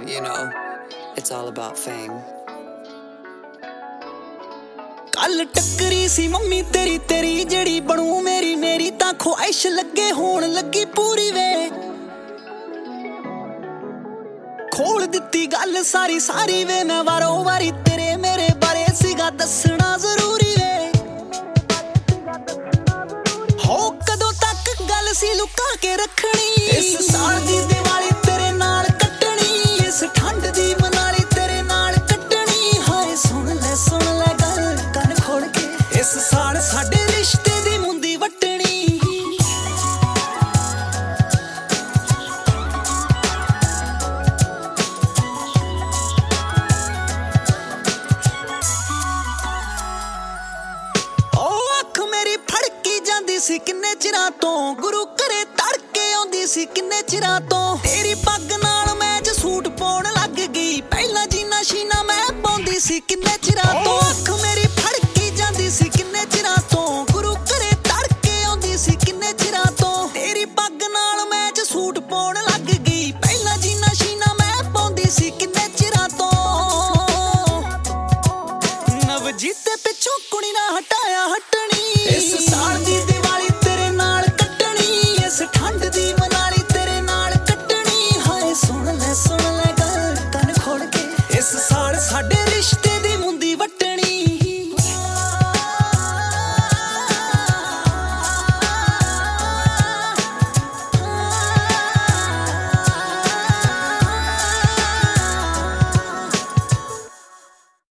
You know, it's all about fame. कल टक्करी सी mummy तेरी तेरी जड़ी बनू मेरी मेरी तां ख्वाहिश लगे होण लगी पूरी वे खोल दित्ती गल सारी सारी वे मैं वारो वारी तेरे मेरे बारे सीगा दसना जरूरी वे हो कदों तक गल सी लुका के रखनी इस साल दी दिवाली तेरे नाल कटनी इस ठंड दी मनाली तेरे नाल कटनी हाय सुन ले गल कन खोल के इस साल साडे रिश्ते दी मुंदी वटनी सी किन्ने चिरां तो गुरु घरे तड़के आउंदी सी किन्ने चिरां तो तेरी पग नाल मैच सूट पाउण लग गई पहला जीना शीना मैं पाउंदी सी किन्ने चिरां तो अख मेरी फड़की जांदी सी किन्ने चिरां तो गुरु घरे तड़के आउंदी सी किन्ने चिरां तो तेरी पग नाल मैच सूट पाउण लग गई पहला जीना शीना मैं पाउंदी सी किन्ने चिरां तो नवजीत पिछों कुड़ी ना हटाया हटनी इस साल दी